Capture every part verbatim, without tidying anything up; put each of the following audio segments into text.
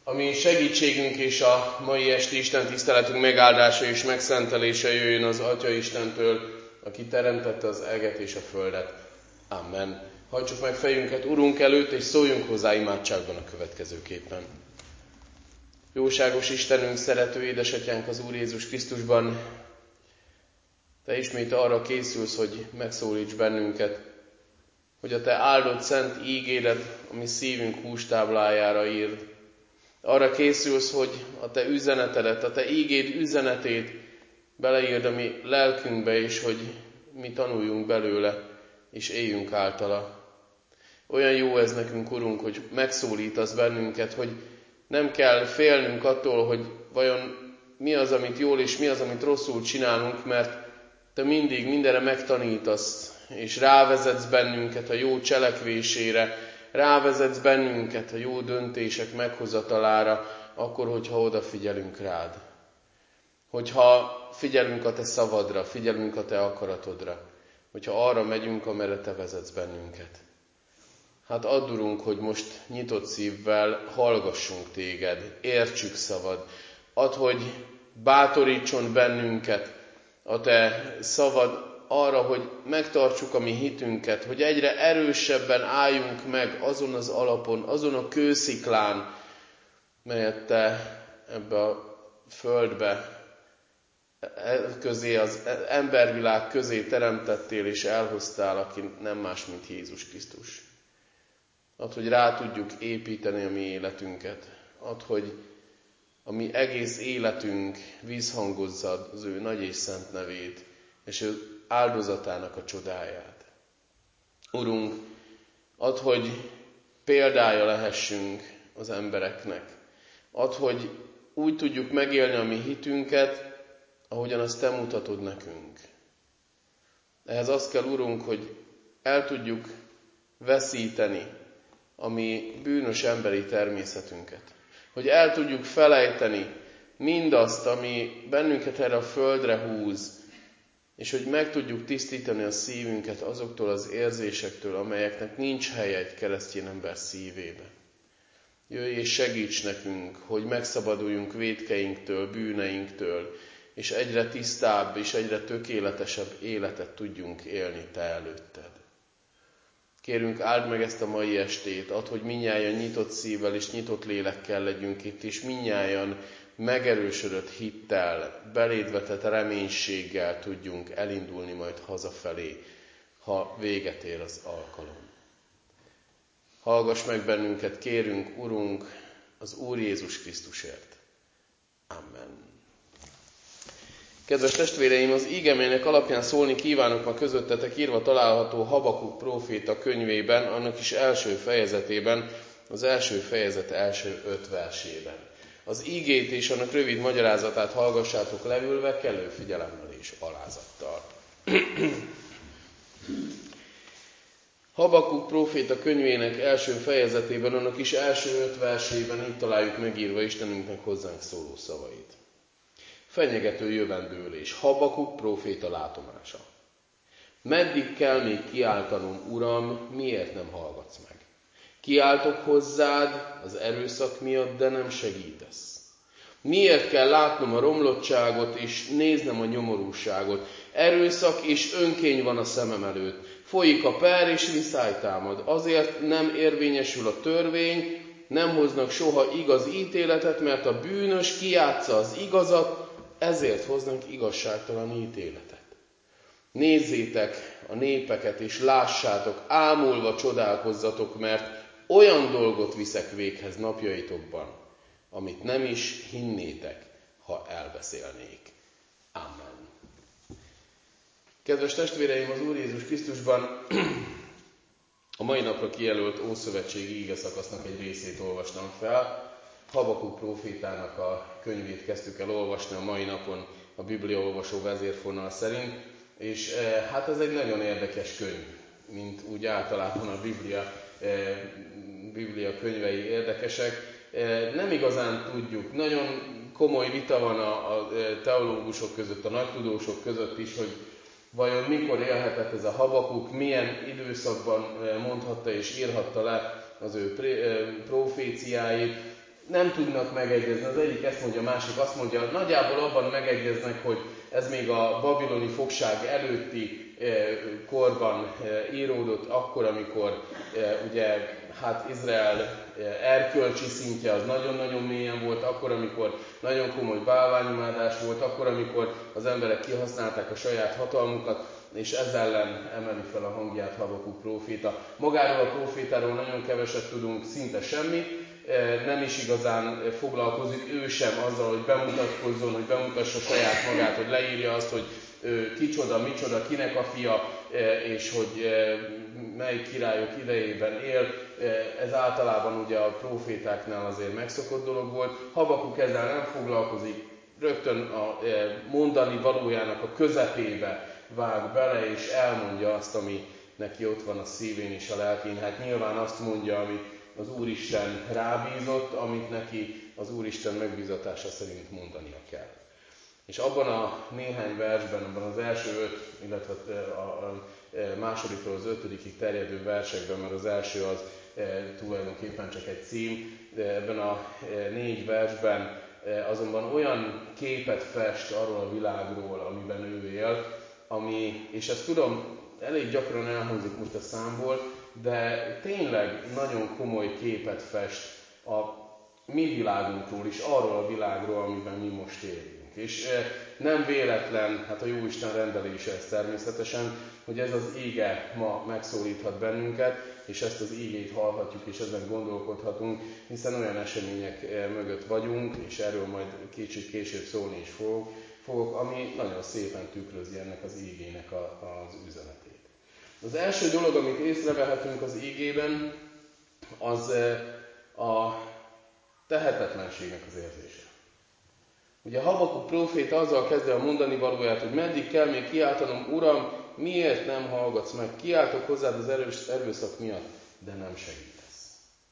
Ami segítségünk és a mai esti Isten tiszteletünk megáldása és megszentelése jöjjön az Atya Istentől, aki teremtette az eget és a földet. Amen. Hajtsuk meg fejünket Urunk előtt, és szóljunk hozzá imádságban a következőképpen. Jóságos Istenünk, szerető édesatyánk az Úr Jézus Krisztusban, Te ismét arra készülsz, hogy megszólíts bennünket, hogy a Te áldott szent ígédet, ami szívünk hústáblájára írd. Arra készülsz, hogy a Te üzenetedet, a Te ígéd üzenetét beleírd a mi lelkünkbe, és hogy mi tanuljunk belőle, és éljünk általa. Olyan jó ez nekünk, Urunk, hogy megszólítasz bennünket, hogy nem kell félnünk attól, hogy vajon mi az, amit jól, és mi az, amit rosszul csinálunk, mert Te mindig mindenre megtanítasz, és rávezetsz bennünket a jó cselekvésére, rávezetsz bennünket a jó döntések meghozatalára, akkor, hogyha odafigyelünk rád. Hogyha figyelünk a Te szavadra, figyelünk a Te akaratodra, hogyha arra megyünk, amerre Te vezetsz bennünket. Hát add, Urunk, hogy most nyitott szívvel hallgassunk Téged, értsük szavad. Add, hogy bátorítson bennünket a Te szavad arra, hogy megtartsuk a mi hitünket, hogy egyre erősebben álljunk meg azon az alapon, azon a kősziklán, melyet Te ebbe a földbe, közé, az embervilág közé teremtettél és elhoztál, aki nem más, mint Jézus Krisztus. Add, hogy rá tudjuk építeni a mi életünket. Add, hogy a mi egész életünk vízhangozza az ő nagy és szent nevét, és ő áldozatának a csodáját. Urunk, add, hogy példája lehessünk az embereknek. Add, hogy úgy tudjuk megélni a mi hitünket, ahogyan azt Te mutatod nekünk. Ehhez az kell, Urunk, hogy el tudjuk veszíteni a mi bűnös emberi természetünket. Hogy el tudjuk felejteni mindazt, ami bennünket erre a földre húz, és hogy meg tudjuk tisztítani a szívünket azoktól az érzésektől, amelyeknek nincs helye egy keresztény ember szívébe. Jöjj és segíts nekünk, hogy megszabaduljunk vétkeinktől, bűneinktől, és egyre tisztább és egyre tökéletesebb életet tudjunk élni Te előtted. Kérünk, áld meg ezt a mai estét, add, hogy mindnyájan nyitott szívvel és nyitott lélekkel legyünk itt, és mindnyájan megerősödött hittel, beléd vetett reménységgel tudjunk elindulni majd hazafelé, ha véget ér az alkalom. Hallgass meg bennünket, kérünk, Urunk, az Úr Jézus Krisztusért. Amen. Kedves testvéreim, az ígemények alapján szólni kívánok ma közöttetek írva található Habakuk próféta könyvében, annak is első fejezetében, az első fejezet első öt versében. Az ígét és annak rövid magyarázatát hallgassátok leülve, kellő figyelemmel és alázattal. Habakuk próféta könyvének első fejezetében, annak is első öt versében így találjuk megírva Istenünknek hozzánk szóló szavait. Fenyegető jövendőlés, Habakuk próféta látomása. Meddig kell még kiáltanom, Uram, miért nem hallgatsz meg? Kiáltok hozzád az erőszak miatt, de nem segítesz. Miért kell látnom a romlottságot, és néznem a nyomorúságot? Erőszak és önkény van a szemem előtt. Folyik a per, és viszály támad. Azért nem érvényesül a törvény, nem hoznak soha igaz ítéletet, mert a bűnös kijátsza az igazat, ezért hoznak igazságtalan ítéletet. Nézzétek a népeket, és lássátok, ámulva csodálkozzatok, mert olyan dolgot viszek véghez napjaitokban, amit nem is hinnétek, ha elbeszélnék. Amen. Kedves testvéreim, az Úr Jézus Krisztusban a mai napra kijelölt ószövetségi ígeszakasznak egy részét olvastam fel. Habakuk prófétának a könyvét kezdtük el olvasni a mai napon a bibliaolvasó vezérfonal szerint, és e, hát ez egy nagyon érdekes könyv, mint úgy általában a Biblia, e, Biblia könyvei érdekesek. E, nem igazán tudjuk, nagyon komoly vita van a, a teológusok között, a nagytudósok között is, hogy vajon mikor élhetett ez a Habakuk, milyen időszakban mondhatta és írhatta le az ő proféciáit. nem tudnak megegyezni. Az egyik ezt mondja, a másik azt mondja, nagyjából abban megegyeznek, hogy ez még a babiloni fogság előtti korban íródott, akkor, amikor ugye, hát Izrael erkölcsi szintje az nagyon-nagyon mélyen volt, akkor, amikor nagyon komoly bálványimádás volt, akkor, amikor az emberek kihasználták a saját hatalmukat, és ez ellen emeli fel a hangját Habakuk próféta. Magáról a prófétáról nagyon keveset tudunk, szinte semmit, nem is igazán foglalkozik ő sem azzal, hogy bemutatkozzon, hogy bemutassa saját magát, hogy leírja azt, hogy ő kicsoda, micsoda, kinek a fia, és hogy melyik királyok idejében él. Ez általában ugye a prófétáknál azért megszokott dolog volt. Habakuk ezzel nem foglalkozik, rögtön a mondani valójának a közepébe vág bele, és elmondja azt, ami neki ott van a szívén és a lelkén. Hát nyilván azt mondja, amit az Úristen rábízott, amit neki az Úristen megbízatása szerint mondania kell. És abban a néhány versben, abban az első öt, illetve a másodikról az ötödikig terjedő versekben, mert az első az tulajdonképpen csak egy cím, de ebben a négy versben azonban olyan képet fest arról a világról, amiben ő él, ami, és ezt tudom, elég gyakran elhangzik most a számból, de tényleg nagyon komoly képet fest a mi világunkról is, arról a világról, amiben mi most élünk. És nem véletlen, hát a Jóisten rendelése ez természetesen, hogy ez az ége ma megszólíthat bennünket, és ezt az ígét hallhatjuk, és ezen gondolkodhatunk, hiszen olyan események mögött vagyunk, és erről majd kicsit később szólni is fogok, fogok ami nagyon szépen tükrözi ennek az ígének a, az üzenetét. Az első dolog, amit észrevehetünk az ígében, az a tehetetlenségnek az érzése. Ugye Habakuk próféta azzal kezdte a mondani valóját, hogy meddig kell még kiáltanom, Uram, miért nem hallgatsz meg? Kiáltok hozzád az erős, erőszak miatt, de nem segítesz.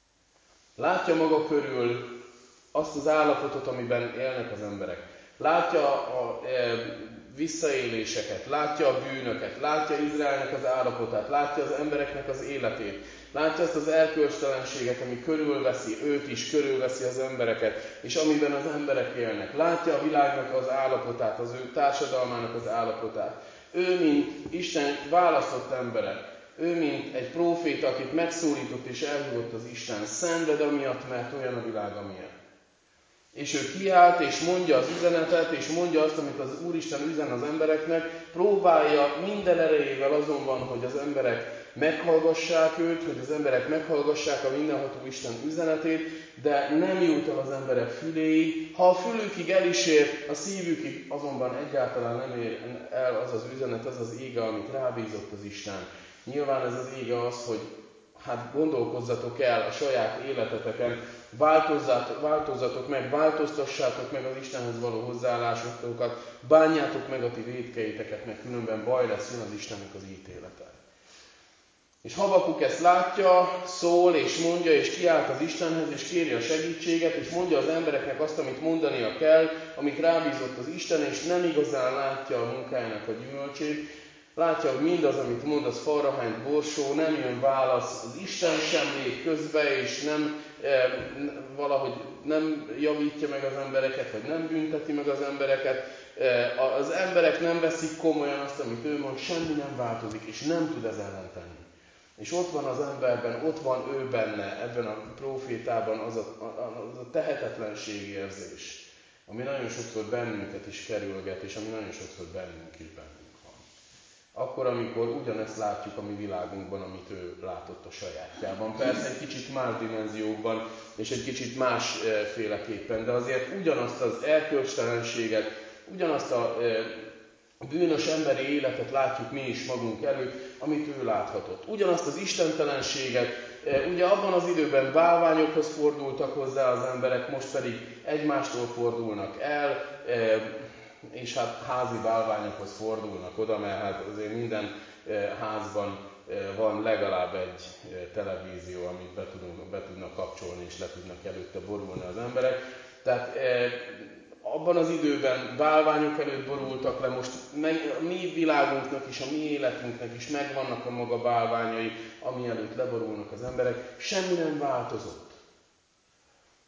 Látja maga körül azt az állapotot, amiben élnek az emberek. Látja a e, visszaéléseket, látja a bűnöket, látja Izraelnek az állapotát, látja az embereknek az életét, látja azt az erkölcstelenséget, ami körülveszi őt is, körülveszi az embereket, és amiben az emberek élnek. Látja a világnak az állapotát, az ő társadalmának az állapotát. Ő, mint Isten választott embere, ő, mint egy próféta, akit megszólított és elhívott az Isten, szenved amiatt, mert olyan a világ, amilyen. És ő kiállt, és mondja az üzenetet, és mondja azt, amit az Úristen üzen az embereknek, próbálja minden erejével azonban, hogy az emberek meghallgassák őt, hogy az emberek meghallgassák a mindenható Isten üzenetét, de nem jut el az emberek füléig. Ha a fülükig el is ér, a szívükig azonban egyáltalán nem ér el az az üzenet, az az ége, amit rábízott az Isten. Nyilván ez az ége az, hogy hát gondolkozzatok el a saját életeteken, változzatok, változzatok meg, változtassátok meg az Istenhez való hozzáállásotokat, bánjátok meg a ti vétkeiteket, mert különben baj lesz, jön az Istennek az ítélete. És Habakuk ezt látja, szól és mondja, és kiált az Istenhez, és kéri a segítséget, és mondja az embereknek azt, amit mondania kell, amit rábízott az Isten, és nem igazán látja a munkájának a gyümölcsét. Látja, hogy mindaz, amit mond, az falrahányt borsó, nem jön válasz, az Isten sem lép közbe, és nem, e, valahogy nem javítja meg az embereket, vagy nem bünteti meg az embereket. E, az emberek nem veszik komolyan azt, amit ő mond, semmi nem változik, és nem tud ez ellen tenni. És ott van az emberben, ott van ő benne, ebben a prófétában az a, az a tehetetlenség érzés, ami nagyon sokszor bennünket is kerülget, és ami nagyon sokszor bennünk is bennünk van. Akkor, amikor ugyanezt látjuk a mi világunkban, amit ő látott a sajátjában. Persze egy kicsit más dimenziókban, és egy kicsit másféleképpen, de azért ugyanazt az erkölcstelenséget, ugyanazt a bűnös emberi életet látjuk mi is magunk előtt, amit ő láthatott. Ugyanazt az istentelenséget, ugye abban az időben bálványokhoz fordultak hozzá az emberek, most pedig egymástól fordulnak el, és hát házi bálványokhoz fordulnak oda, mert hát azért minden házban van legalább egy televízió, amit be, tudunk, be tudnak kapcsolni, és le tudnak előtte borulni az emberek. Tehát abban az időben bálványok előtt borultak le, most a mi világunknak is, a mi életünknek is megvannak a maga bálványai, ami előtt leborulnak az emberek. Semmi nem változott.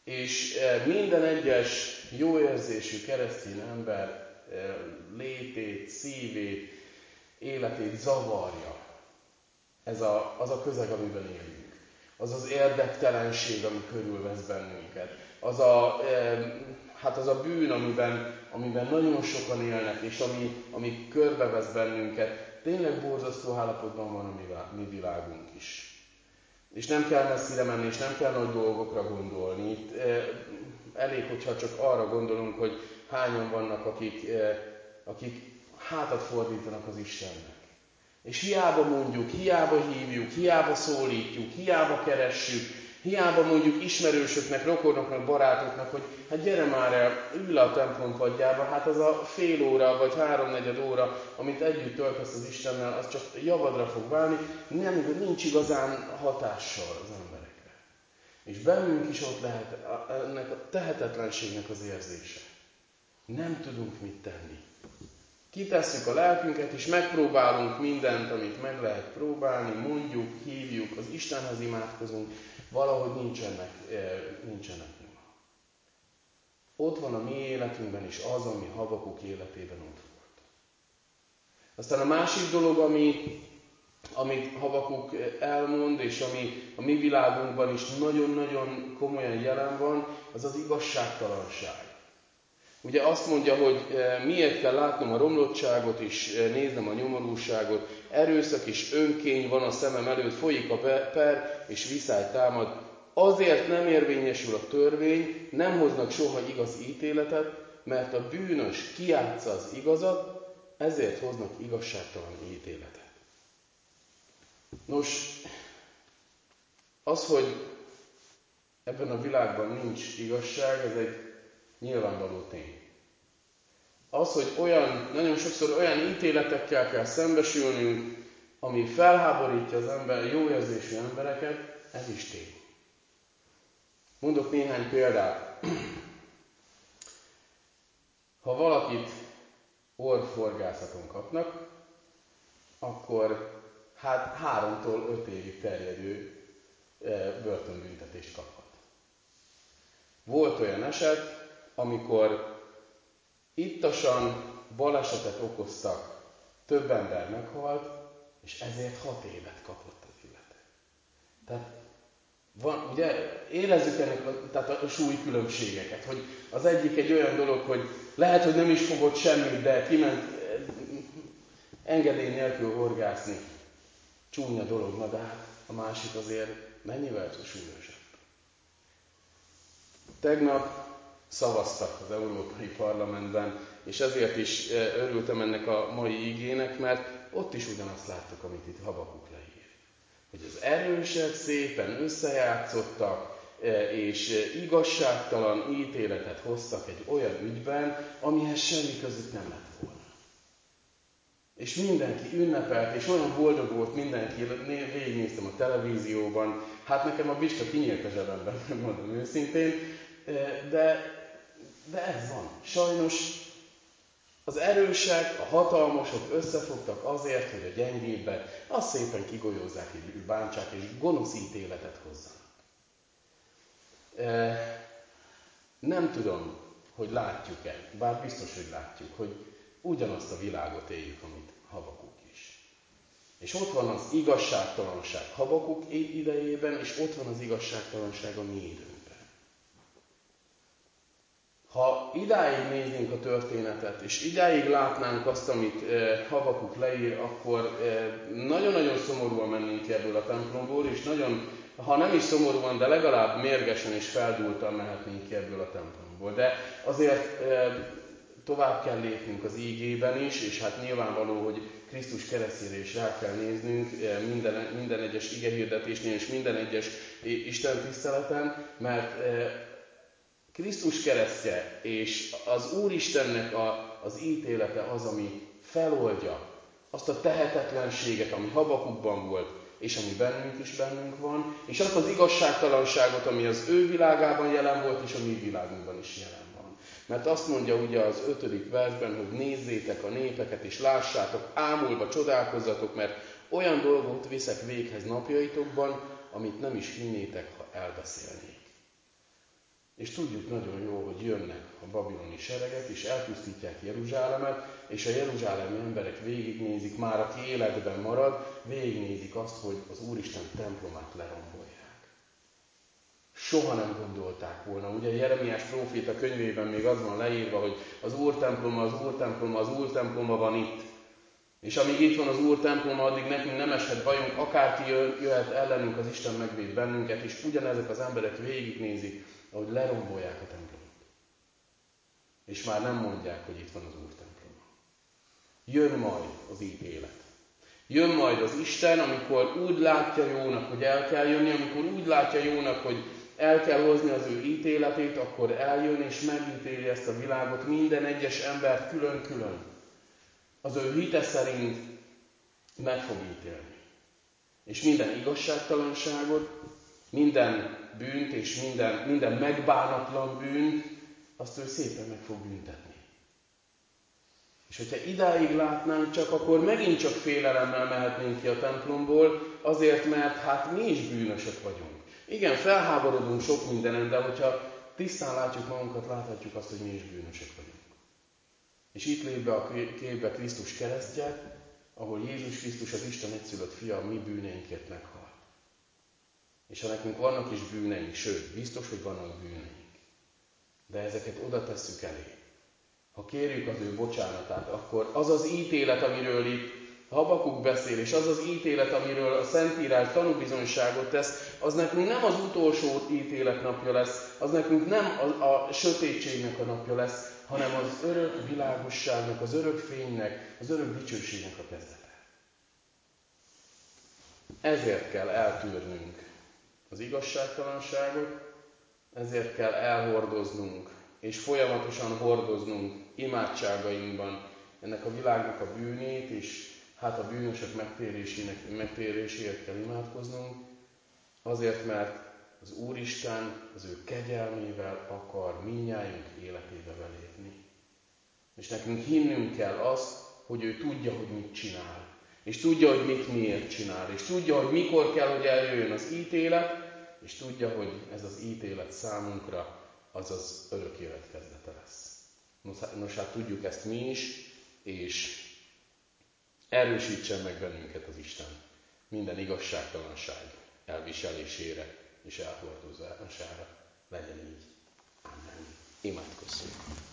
és minden egyes jó érzésű keresztény ember létét, szívét, életét zavarja ez a, az a közeg, amiben élünk. Az az érdektelenség, ami körülvesz bennünket. Az a, hát az a bűn, amiben, amiben nagyon sokan élnek, és ami, ami körbevesz bennünket. Tényleg borzasztó állapotban van a mi, mi világunk is. És nem kell messzire menni, és nem kell nagy dolgokra gondolni. Itt elég, hogyha csak arra gondolunk, hogy hányan vannak, akik, akik hátat fordítanak az Istennek. És hiába mondjuk, hiába hívjuk, hiába szólítjuk, hiába keressük, hiába mondjuk ismerősöknek, rokonoknak, barátoknak, hogy hát gyere már el, ülj le a templom padjába, hát az a fél óra vagy háromnegyed óra, amit együtt töltesz az Istennel, az csak javadra fog válni, nem, nincs igazán hatással az emberekre. És bennünk is ott lehet ennek a tehetetlenségnek az érzése. Nem tudunk mit tenni. Kitesszük a lelkünket, és megpróbálunk mindent, amit meg lehet próbálni, mondjuk, hívjuk, az Istenhez imádkozunk, valahogy nincsenek, nincsenek nyoma. Ott van a mi életünkben is az, ami Habakuk életében ott volt. Aztán a másik dolog, ami, amit Habakuk elmond, és ami a mi világunkban is nagyon-nagyon komolyan jelen van, az az igazságtalanság. Ugye azt mondja, hogy miért kell látnom a romlottságot és néznem a nyomorúságot, erőszak és önkény van a szemem előtt, folyik a per és viszály támad. Azért nem érvényesül a törvény, nem hoznak soha igaz ítéletet, mert a bűnös kijátsza az igazat, ezért hoznak igazságtalan ítéletet. Nos, az, hogy ebben a világban nincs igazság, ez egy nyilvánvaló tény. Az, hogy olyan, nagyon sokszor olyan ítéletekkel kell szembesülnünk, ami felháborítja az ember, jó érzésű embereket, ez is tény. Mondok néhány példát. Ha valakit orrforgászaton kapnak, akkor hát háromtól öt évig terjedő börtönbüntetést kaphat. Volt olyan eset, amikor ittasan balesetet okoztak, több ember meghalt, és ezért hat évet kapott az illető. Tehát van, ugye érezzük ennek a, tehát a súlykülönbségeket, hogy az egyik egy olyan dolog, hogy lehet, hogy nem is fogott semmit, de kiment engedély nélkül horgászni. Csúnya dolog, na de hát a másik azért mennyivel súlyosabb. Tegnap szavaztak az Európai Parlamentben, és ezért is örültem ennek a mai igének, mert ott is ugyanazt láttuk, amit itt Habakuk leír. Hogy az erősek szépen összejátszottak, és igazságtalan ítéletet hoztak egy olyan ügyben, amihez semmi közük nem lett volna. És mindenki ünnepelt, és olyan boldog volt mindenki, végignéztem a televízióban, hát nekem a bicska kinyílt a zsebemben, megmondom őszintén, de, de ez van. Sajnos az erősek, a hatalmasok összefogtak azért, hogy a gyengébbet azt szépen kigolyózzák, és bántsák, és gonosz ítéletet hozzanak. Nem tudom, hogy látjuk-e, bár biztos, hogy látjuk, hogy ugyanazt a világot éljük, amit Habakuk is. És ott van az igazságtalanság Habakuk idejében, és ott van az igazságtalanság a mi időnkben. Ha idáig néznénk a történetet, és idáig látnánk azt, amit Habakuk leír, akkor nagyon-nagyon szomorúan mennénk ki ebből a templomból, és nagyon, ha nem is szomorúan, de legalább mérgesen és feldúltan mehetnénk ki ebből a templomból. De azért tovább kell lépnünk az ígében is, és hát nyilvánvaló, hogy Krisztus keresztjére is rá kell néznünk minden, minden egyes igehirdetésnél és minden egyes Isten tiszteleten, mert Krisztus keresztje és az Úristennek a, az ítélete az, ami feloldja azt a tehetetlenséget, ami Habakukban volt, és ami bennünk is bennünk van, és azt az igazságtalanságot, ami az ő világában jelen volt, és a mi világunkban is jelen van. Mert azt mondja ugye az ötödik versben, hogy nézzétek a népeket, és lássátok, ámulva csodálkozzatok, mert olyan dolgot viszek véghez napjaitokban, amit nem is hinnétek, ha elbeszélnék. És tudjuk nagyon jól, hogy jönnek a babiloni seregek, és elpusztítják Jeruzsálemet, és a jeruzsálemi emberek végignézik, már aki életben marad, végignézik azt, hogy az Úristen templomát lerombolják. Soha nem gondolták volna. Ugye Jeremiás próféta könyvében még az van leírva, hogy az Úr temploma, az Úr temploma, az Úr temploma van itt. És amíg itt van az Úr temploma, addig nekünk nem eshet bajunk, akárki jöhet ellenünk, az Isten megvéd bennünket, és ugyanezek az emberek végignézik, ahogy lerombolják a templomot. És már nem mondják, hogy itt van az Úr temploma. Jön majd az ítélet. Jön majd az Isten, amikor úgy látja jónak, hogy el kell jönni, amikor úgy látja jónak, hogy el kell hozni az ő ítéletét, akkor eljön és megítéli ezt a világot, minden egyes embert külön-külön. Az ő hite szerint meg fog ítélni. És minden igazságtalanságot, minden bűnt és minden, minden megbánatlan bűnt, azt ő szépen meg fog büntetni. És hogyha idáig látnánk csak, akkor megint csak félelemmel mehetnénk ki a templomból, azért, mert hát mi is bűnösök vagyunk. Igen, felháborodunk sok mindenen, de hogyha tisztán látjuk magunkat, láthatjuk azt, hogy mi is bűnösök vagyunk. És itt lép be a képbe Krisztus keresztje, ahol Jézus Krisztus, az Isten egyszülött fia, a mi bűneinkért meghalt. És ha nekünk vannak is bűneink, sőt, biztos, hogy vannak bűneink, de ezeket oda tesszük elé. Ha kérjük az ő bocsánatát, akkor az az ítélet, amiről itt Habakuk beszél, és az az ítélet, amiről a Szentírás tanúbizonyságot tesz, az nekünk nem az utolsó ítélet napja lesz, az nekünk nem a, a sötétségnek a napja lesz, hanem az örök világosságnak, az örök fénynek, az örök dicsőségnek a kezdete. Ezért kell eltűrnünk az igazságtalanságot, ezért kell elhordoznunk, és folyamatosan hordoznunk imádságainkban ennek a világnak a bűnét, és hát a bűnösök megtérésének, megtéréséért kell imádkoznunk, azért, mert az Úristen az ő kegyelmével akar mindnyájunk életébe belépni. És nekünk hinnünk kell azt, hogy ő tudja, hogy mit csinál. És tudja, hogy mit miért csinál. És tudja, hogy mikor kell, hogy eljöjjön az ítélet, és tudja, hogy ez az ítélet számunkra az az örök élet kezdete lesz. Nos, hát tudjuk ezt mi is, és erősítsen meg bennünket az Isten minden igazságtalanság elviselésére és elhordozására. Legyen így. Amen. Imádkozzunk.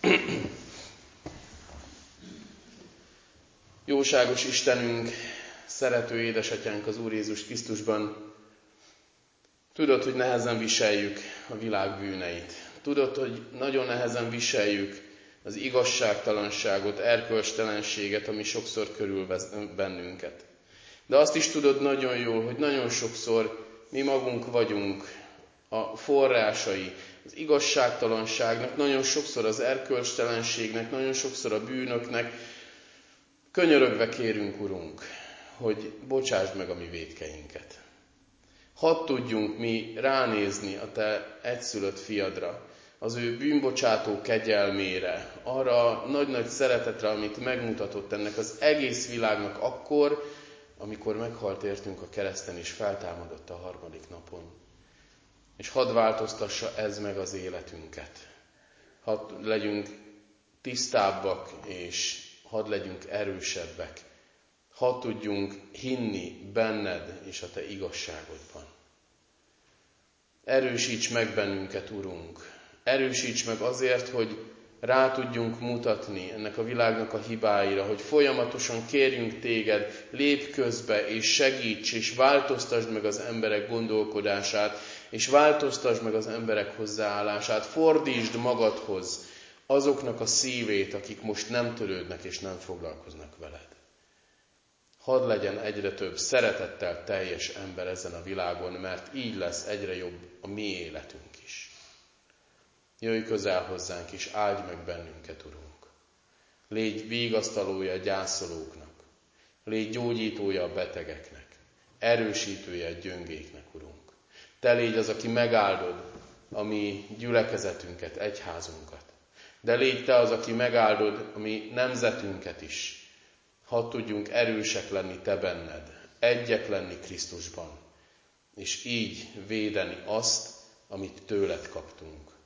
Jóságos Istenünk, szerető édesatyánk az Úr Jézus Krisztusban, tudod, hogy nehezen viseljük a világ bűneit. Tudod, hogy nagyon nehezen viseljük az igazságtalanságot, erkölcstelenséget, ami sokszor körülvesz bennünket. De azt is tudod nagyon jól, hogy nagyon sokszor mi magunk vagyunk a forrásai az igazságtalanságnak, nagyon sokszor az erkölcstelenségnek, nagyon sokszor a bűnöknek. Könyörögve kérünk, Urunk, hogy bocsásd meg a mi vétkeinket. Hadd tudjunk mi ránézni a Te egyszülött fiadra, az ő bűnbocsátó kegyelmére, arra a nagy-nagy szeretetre, amit megmutatott ennek az egész világnak akkor, amikor meghalt értünk a kereszten és feltámadott a harmadik napon. És hadd változtassa ez meg az életünket. Hadd legyünk tisztábbak, és hadd legyünk erősebbek. Hadd tudjunk hinni benned és a Te igazságodban. Erősíts meg bennünket, Urunk! Erősíts meg azért, hogy rá tudjunk mutatni ennek a világnak a hibáira, hogy folyamatosan kérjünk Téged, lépj közbe és segíts, és változtasd meg az emberek gondolkodását, és változtasd meg az emberek hozzáállását, fordítsd magadhoz azoknak a szívét, akik most nem törődnek és nem foglalkoznak veled. Hadd legyen egyre több szeretettel teljes ember ezen a világon, mert így lesz egyre jobb a mi életünk is. Jöjj közel hozzánk, és áldj meg bennünket, Urunk. Légy vigasztalója a gyászolóknak, légy gyógyítója a betegeknek, erősítője a gyöngéknek, Urunk. Te légy az, aki megáldod a mi gyülekezetünket, egyházunkat. De légy Te az, aki megáldod a mi nemzetünket is. Hadd tudjunk erősek lenni Te benned, egyek lenni Krisztusban, és így védeni azt, amit tőled kaptunk.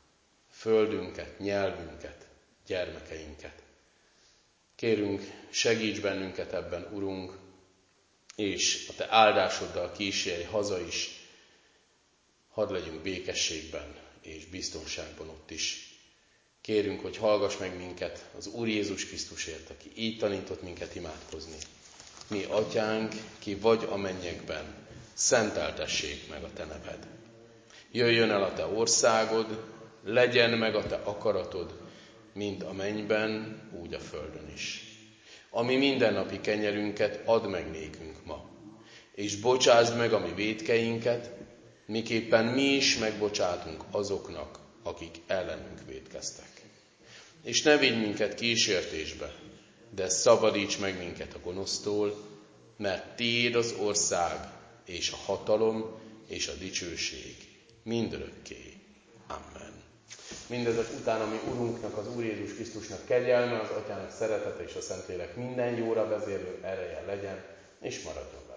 földünket, nyelvünket, gyermekeinket. Kérünk, segíts bennünket ebben, Urunk, és a Te áldásoddal kísérj haza is, hadd legyünk békességben és biztonságban ott is. Kérünk, hogy hallgass meg minket az Úr Jézus Krisztusért, aki így tanított minket imádkozni. Mi, Atyánk, ki vagy a mennyekben, szenteltessék meg a Te neved. Jöjjön el a Te országod, legyen meg a Te akaratod, mint a mennyben, úgy a földön is. Ami mindennapi kenyerünket add meg nékünk ma, és bocsásd meg a mi vétkeinket, miképpen mi is megbocsátunk azoknak, akik ellenünk vétkeztek. És ne vigy minket kísértésbe, de szabadíts meg minket a gonosztól, mert Tiéd az ország, és a hatalom, és a dicsőség mindörökké. Amen. Mindezek után, ami Urunknak, az Úr Jézus Krisztusnak kegyelme, az Atyának szeretete és a Szentlélek minden jóra vezérlő ereje legyen, és maradjon